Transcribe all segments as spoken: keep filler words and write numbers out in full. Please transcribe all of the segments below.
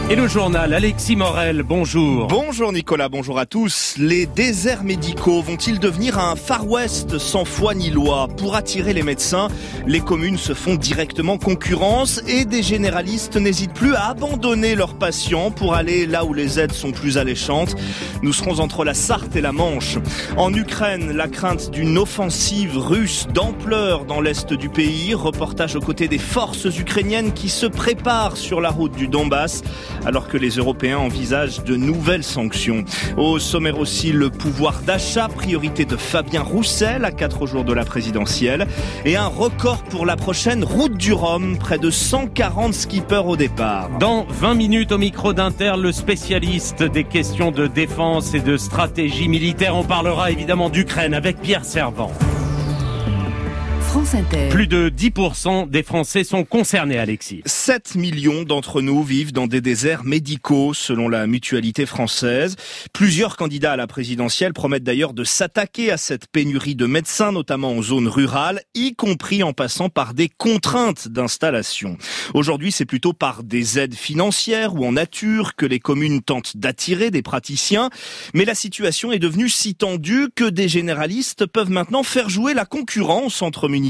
Et le journal, Alexis Morel, bonjour. Bonjour Nicolas, bonjour à tous. Les déserts médicaux vont-ils devenir un Far West sans foi ni loi ? Pour attirer les médecins, les communes se font directement concurrence et des généralistes n'hésitent plus à abandonner leurs patients pour aller là où les aides sont plus alléchantes. Nous serons entre la Sarthe et la Manche. En Ukraine, la crainte d'une offensive russe d'ampleur dans l'est du pays. Reportage aux côtés des forces ukrainiennes qui se préparent sur la route du Donbass, alors que les Européens envisagent de nouvelles sanctions. Au sommaire aussi, le pouvoir d'achat, priorité de Fabien Roussel à quatre jours de la présidentielle. Et un record pour la prochaine route du Rhum, près de cent quarante skippers au départ. Dans vingt minutes au micro d'Inter, le spécialiste des questions de défense et de stratégie militaire. On parlera évidemment d'Ukraine avec Pierre Servan. Plus de dix pour cent des Français sont concernés, Alexis. sept millions d'entre nous vivent dans des déserts médicaux, selon la Mutualité française. Plusieurs candidats à la présidentielle promettent d'ailleurs de s'attaquer à cette pénurie de médecins, notamment en zone rurale, y compris en passant par des contraintes d'installation. Aujourd'hui, c'est plutôt par des aides financières ou en nature que les communes tentent d'attirer des praticiens. Mais la situation est devenue si tendue que des généralistes peuvent maintenant faire jouer la concurrence entre municipalités.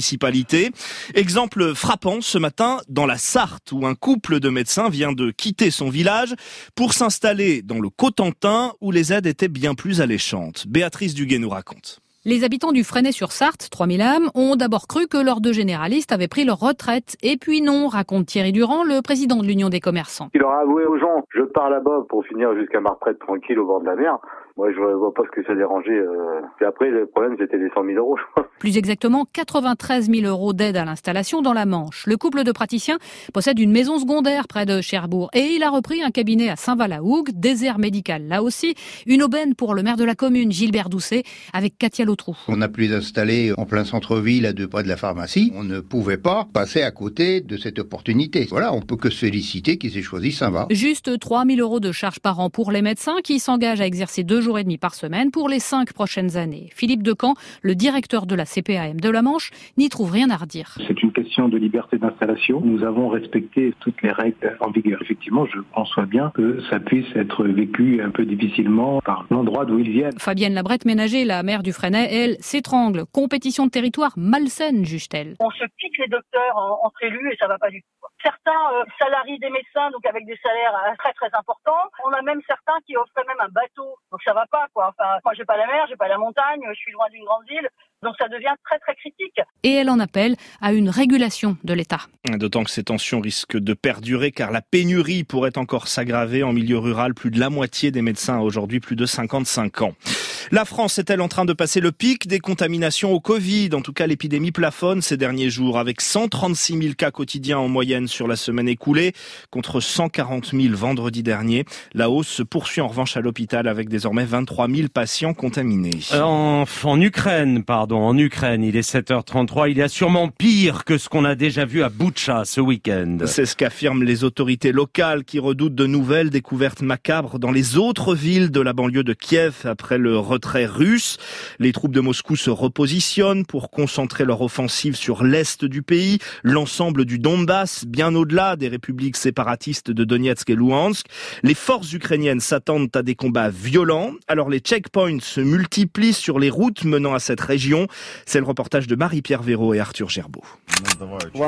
Exemple frappant ce matin dans la Sarthe où un couple de médecins vient de quitter son village pour s'installer dans le Cotentin où les aides étaient bien plus alléchantes. Béatrice Duguay nous raconte. Les habitants du Fresnay-sur-Sarthe, trois mille âmes, ont d'abord cru que leurs deux généralistes avaient pris leur retraite. Et puis non, raconte Thierry Durand, le président de l'Union des commerçants. Il leur a avoué aux gens, je pars là-bas pour finir jusqu'à ma retraite tranquille au bord de la mer. Moi, je vois pas ce que ça dérangeait. Euh... Et après, le problème, c'était les cent mille euros, je crois. Plus exactement, quatre-vingt-treize mille euros d'aide à l'installation dans la Manche. Le couple de praticiens possède une maison secondaire près de Cherbourg. Et il a repris un cabinet à Saint-Val-la-Hougue, désert médical là aussi. Une aubaine pour le maire de la commune, Gilbert Doucet, avec Katia Lautrou. On a pu les installer en plein centre-ville, à deux pas de la pharmacie. On ne pouvait pas passer à côté de cette opportunité. Voilà, on peut que se féliciter qu'ils aient choisi Saint-Va. Juste trois mille euros de charges par an pour les médecins qui s'engagent à exercer deux jours et demi par semaine pour les cinq prochaines années. Philippe Decamp, le directeur de la C P A M de la Manche, n'y trouve rien à redire. C'est une question de liberté d'installation. Nous avons respecté toutes les règles en vigueur. Effectivement, je conçois bien que ça puisse être vécu un peu difficilement par l'endroit d'où ils viennent. Fabienne Labrette-Ménager, la maire du Fresnay, elle, s'étrangle. Compétition de territoire malsaine, juge-t-elle. On se pique les docteurs entre élus et ça va pas du tout. Certains euh, salarient des médecins, donc avec des salaires très très importants. On a même certains qui offrent même un bateau, donc ça va pas quoi. Enfin, moi j'ai pas la mer, j'ai pas la montagne, je suis loin d'une grande ville, donc ça devient très très critique. Et elle en appelle à une régulation de l'État. D'autant que ces tensions risquent de perdurer car la pénurie pourrait encore s'aggraver en milieu rural. Plus de la moitié des médecins a aujourd'hui plus de cinquante-cinq ans. La France est-elle en train de passer le pic des contaminations au Covid ? En tout cas, l'épidémie plafonne ces derniers jours avec cent trente-six mille cas quotidiens en moyenne sur la semaine écoulée contre cent quarante mille vendredi dernier. La hausse se poursuit en revanche à l'hôpital avec désormais vingt-trois mille patients contaminés. En, en Ukraine, pardon, en Ukraine, il est sept heures trente-trois. Il y a sûrement pire que ce qu'on a déjà vu à Boutcha ce week-end. C'est ce qu'affirment les autorités locales qui redoutent de nouvelles découvertes macabres dans les autres villes de la banlieue de Kiev après le retrait russe. Les troupes de Moscou se repositionnent pour concentrer leur offensive sur l'est du pays, l'ensemble du Donbass, bien au-delà des républiques séparatistes de Donetsk et Louhansk. Les forces ukrainiennes s'attendent à des combats violents. Alors les checkpoints se multiplient sur les routes menant à cette région. C'est le reportage de Marie-Pierre Véraud et Arthur Gerbeau. Vous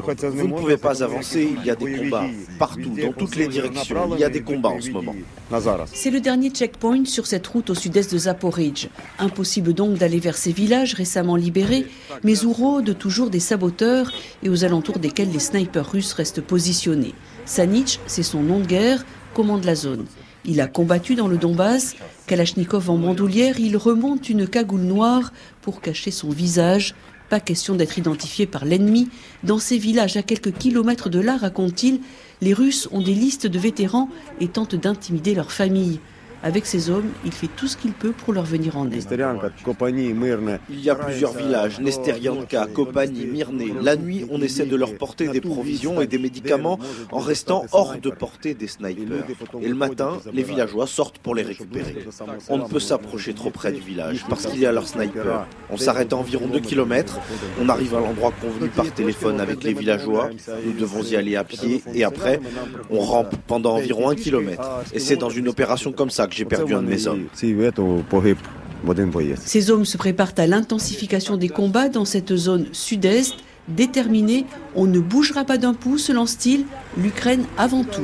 ne pouvez pas avancer, il y a des combats. Partout, dans toutes les directions, il y a des combats en ce moment. C'est le dernier checkpoint sur cette route au sud-est de Zaporijj. Impossible donc d'aller vers ces villages récemment libérés, mais où rôdent toujours des saboteurs et aux alentours desquels les snipers russes restent positionnés. Sanich, c'est son nom de guerre, commande la zone. Il a combattu dans le Donbass. Kalachnikov en bandoulière, il remonte une cagoule noire pour cacher son visage. Pas question d'être identifié par l'ennemi. Dans ces villages à quelques kilomètres de là, raconte-t-il, les Russes ont des listes de vétérans et tentent d'intimider leurs familles. Avec ses hommes, il fait tout ce qu'il peut pour leur venir en aide. Il y a plusieurs villages, Nesterianka, Kopani, Myrne. La nuit, on essaie de leur porter des provisions et des médicaments en restant hors de portée des snipers. Et le matin, les villageois sortent pour les récupérer. On ne peut s'approcher trop près du village parce qu'il y a leurs snipers. On s'arrête à environ deux kilomètres. On arrive à l'endroit convenu par téléphone avec les villageois. Nous devons y aller à pied et après, on rampe pendant environ un kilomètre. Et c'est dans une opération comme ça que j'ai perdu un de mes hommes. Ces hommes se préparent à l'intensification des combats dans cette zone sud-est. Déterminé, on ne bougera pas d'un pouce, lance-t-il, l'Ukraine avant tout.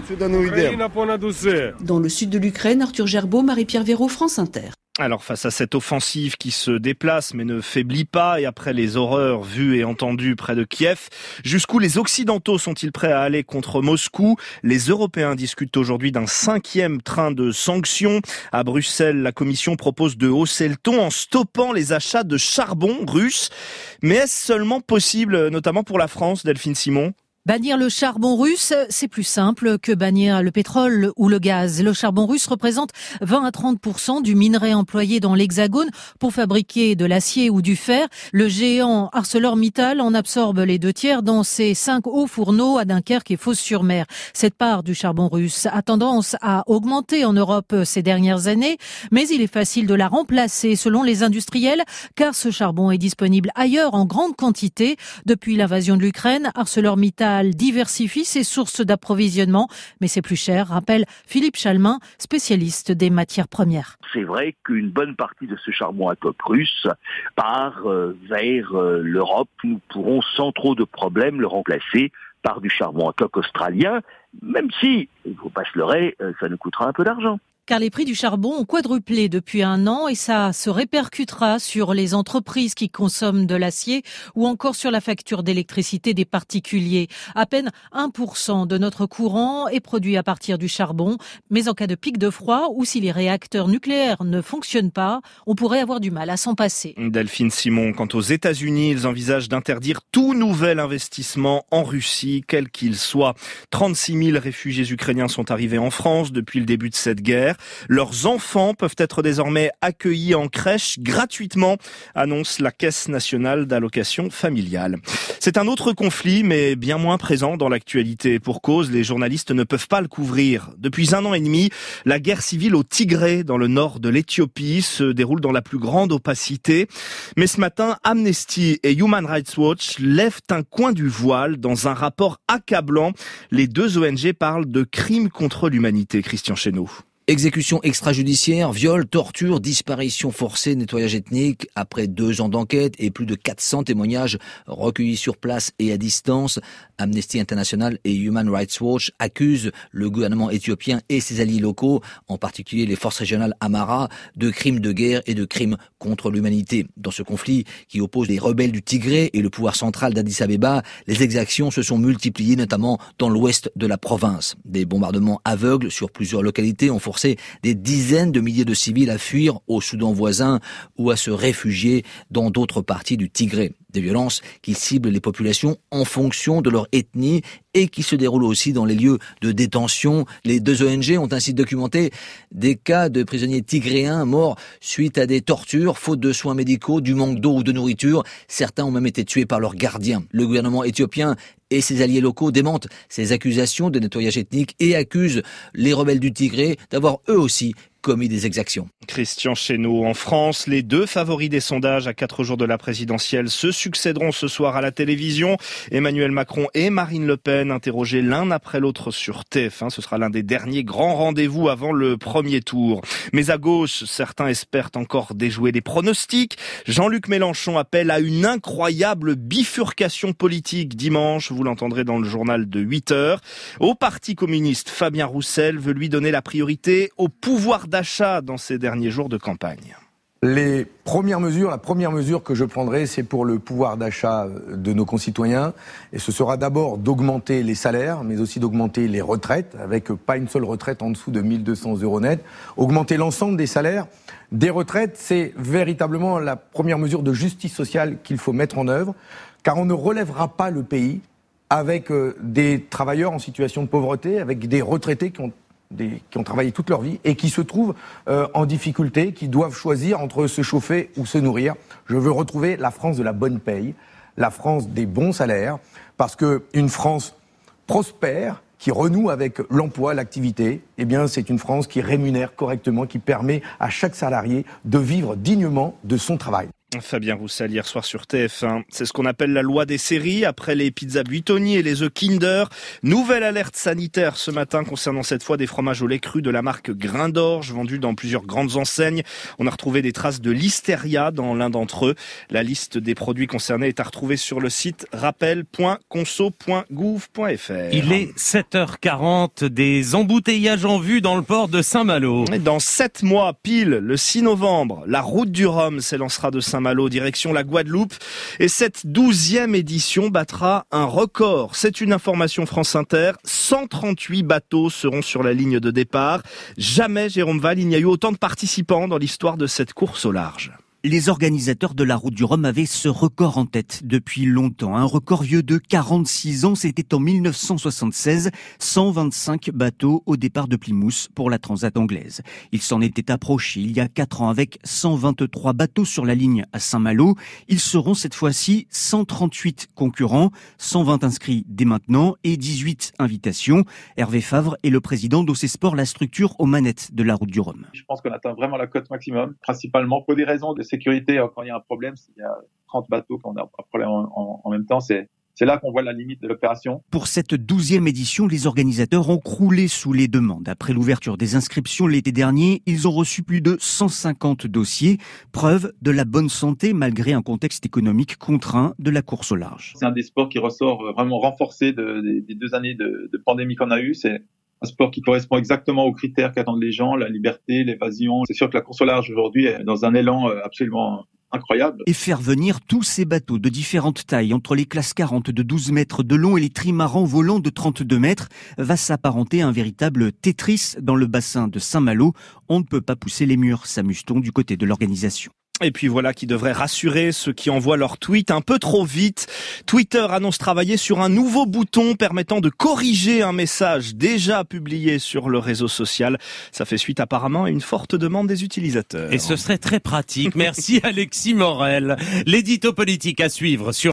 Dans le sud de l'Ukraine, Arthur Gerbeau, Marie-Pierre Véraud, France Inter. Alors face à cette offensive qui se déplace mais ne faiblit pas et après les horreurs vues et entendues près de Kiev, jusqu'où les Occidentaux sont-ils prêts à aller contre Moscou ? Les Européens discutent aujourd'hui d'un cinquième train de sanctions. À Bruxelles, la Commission propose de hausser le ton en stoppant les achats de charbon russe. Mais est-ce seulement possible, notamment pour la France, Delphine Simon ? Bannir le charbon russe, c'est plus simple que bannir le pétrole ou le gaz. Le charbon russe représente vingt à trente pour cent du minerai employé dans l'Hexagone pour fabriquer de l'acier ou du fer. Le géant ArcelorMittal en absorbe les deux tiers dans ses cinq hauts fourneaux à Dunkerque et Fos-sur-Mer. Cette part du charbon russe a tendance à augmenter en Europe ces dernières années, mais il est facile de la remplacer selon les industriels, car ce charbon est disponible ailleurs en grande quantité. Depuis l'invasion de l'Ukraine, ArcelorMittal diversifie ses sources d'approvisionnement, mais c'est plus cher, rappelle Philippe Chalmin, spécialiste des matières premières. C'est vrai qu'une bonne partie de ce charbon à coque russe part euh, vers euh, l'Europe. Nous pourrons sans trop de problèmes le remplacer par du charbon à coque australien, même si, il ne faut pas se leurrer, euh, ça nous coûtera un peu d'argent. Car les prix du charbon ont quadruplé depuis un an et ça se répercutera sur les entreprises qui consomment de l'acier ou encore sur la facture d'électricité des particuliers. À peine un pour cent de notre courant est produit à partir du charbon, mais en cas de pic de froid ou si les réacteurs nucléaires ne fonctionnent pas, on pourrait avoir du mal à s'en passer. Delphine Simon, quant aux États-Unis, ils envisagent d'interdire tout nouvel investissement en Russie, quel qu'il soit. trente-six mille réfugiés ukrainiens sont arrivés en France depuis le début de cette guerre. Leurs enfants peuvent être désormais accueillis en crèche gratuitement, annonce la Caisse nationale d'allocation familiale. C'est un autre conflit, mais bien moins présent dans l'actualité. Pour cause, les journalistes ne peuvent pas le couvrir. Depuis un an et demi, la guerre civile au Tigré, dans le nord de l'Éthiopie, se déroule dans la plus grande opacité. Mais ce matin, Amnesty et Human Rights Watch lèvent un coin du voile dans un rapport accablant. Les deux O N G parlent de crimes contre l'humanité. Christian Chesneau. Exécution extrajudiciaire, viol, torture, disparition forcée, nettoyage ethnique. Après deux ans d'enquête et plus de quatre cents témoignages recueillis sur place et à distance, Amnesty International et Human Rights Watch accusent le gouvernement éthiopien et ses alliés locaux, en particulier les forces régionales Amhara, de crimes de guerre et de crimes contre l'humanité. Dans ce conflit qui oppose les rebelles du Tigré et le pouvoir central d'Addis Abeba, les exactions se sont multipliées, notamment dans l'ouest de la province. Des bombardements aveugles sur plusieurs localités ont forcé des dizaines de milliers de civils à fuir au Soudan voisin ou à se réfugier dans d'autres parties du Tigré. Des violences qui ciblent les populations en fonction de leur ethnie et qui se déroulent aussi dans les lieux de détention. Les deux O N G ont ainsi documenté des cas de prisonniers tigréens morts suite à des tortures, faute de soins médicaux, du manque d'eau ou de nourriture. Certains ont même été tués par leurs gardiens. Le gouvernement éthiopien et ses alliés locaux démentent ces accusations de nettoyage ethnique et accusent les rebelles du Tigré d'avoir eux aussi commis des exactions. Christian Chesneau. En France, les deux favoris des sondages à quatre jours de la présidentielle se succéderont ce soir à la télévision. Emmanuel Macron et Marine Le Pen interrogés l'un après l'autre sur T F un. Ce sera l'un des derniers grands rendez-vous avant le premier tour. Mais à gauche, certains espèrent encore déjouer les pronostics. Jean-Luc Mélenchon appelle à une incroyable bifurcation politique dimanche. Vous l'entendrez dans le journal de huit heures. Au Parti communiste, Fabien Roussel veut lui donner la priorité au pouvoir d'achat dans ces derniers jours de campagne. Les premières mesures, la première mesure que je prendrai, c'est pour le pouvoir d'achat de nos concitoyens. Et ce sera d'abord d'augmenter les salaires, mais aussi d'augmenter les retraites, avec pas une seule retraite en dessous de mille deux cents euros net. Augmenter l'ensemble des salaires, des retraites, c'est véritablement la première mesure de justice sociale qu'il faut mettre en œuvre, car on ne relèvera pas le pays avec des travailleurs en situation de pauvreté, avec des retraités qui ont des, qui ont travaillé toute leur vie et qui se trouvent euh, en difficulté, qui doivent choisir entre se chauffer ou se nourrir. Je veux retrouver la France de la bonne paye, la France des bons salaires, parce que une France prospère, qui renoue avec l'emploi, l'activité, eh bien, c'est une France qui rémunère correctement, qui permet à chaque salarié de vivre dignement de son travail. Fabien Roussel hier soir sur T F un. C'est ce qu'on appelle la loi des séries. Après les pizzas Buitoni et les œufs Kinder, nouvelle alerte sanitaire ce matin concernant cette fois des fromages au lait cru de la marque Grain d'Orge vendus dans plusieurs grandes enseignes. On a retrouvé des traces de listeria dans l'un d'entre eux. La liste des produits concernés est à retrouver sur le site rappel point conso point gouv point f r. Il est sept heures quarante, des embouteillages en vue dans le port de Saint-Malo. Dans sept mois pile, le six novembre, la route du Rhum s'élancera de Saint-Malo direction la Guadeloupe et cette douzième édition battra un record. C'est une information France Inter. cent trente-huit bateaux seront sur la ligne de départ. Jamais, Jérôme Val, il n'y a eu autant de participants dans l'histoire de cette course au large. Les organisateurs de la Route du Rhum avaient ce record en tête depuis longtemps. Un record vieux de quarante-six ans, c'était en mille neuf cent soixante-seize. cent vingt-cinq bateaux au départ de Plymouth pour la Transat anglaise. Il s'en était approché il y a quatre ans avec cent vingt-trois bateaux sur la ligne à Saint-Malo. Ils seront cette fois-ci cent trente-huit concurrents, cent vingt inscrits dès maintenant et dix-huit invitations. Hervé Favre est le président d'O C Sport, la structure aux manettes de la Route du Rhum. Je pense qu'on atteint vraiment la cote maximum, principalement pour des raisons de sécurité. Quand il y a un problème, s'il y a trente bateaux, quand on a un problème en, en, en même temps, c'est, c'est là qu'on voit la limite de l'opération. Pour cette douzième édition, les organisateurs ont croulé sous les demandes. Après l'ouverture des inscriptions l'été dernier, ils ont reçu plus de cent cinquante dossiers. Preuve de la bonne santé malgré un contexte économique contraint de la course au large. C'est un des sports qui ressort vraiment renforcé de, de, des deux années de, de pandémie qu'on a eues. C'est un sport qui correspond exactement aux critères qu'attendent les gens, la liberté, l'évasion. C'est sûr que la course au large aujourd'hui est dans un élan absolument incroyable. Et faire venir tous ces bateaux de différentes tailles, entre les classes quarante de douze mètres de long et les trimarans volants de trente-deux mètres, va s'apparenter à un véritable Tetris dans le bassin de Saint-Malo. On ne peut pas pousser les murs, s'amuse-t-on du côté de l'organisation. Et puis voilà qui devrait rassurer ceux qui envoient leurs tweets un peu trop vite. Twitter annonce travailler sur un nouveau bouton permettant de corriger un message déjà publié sur le réseau social. Ça fait suite apparemment à une forte demande des utilisateurs. Et ce serait très pratique. Merci Alexis Morel. L'édito politique à suivre sur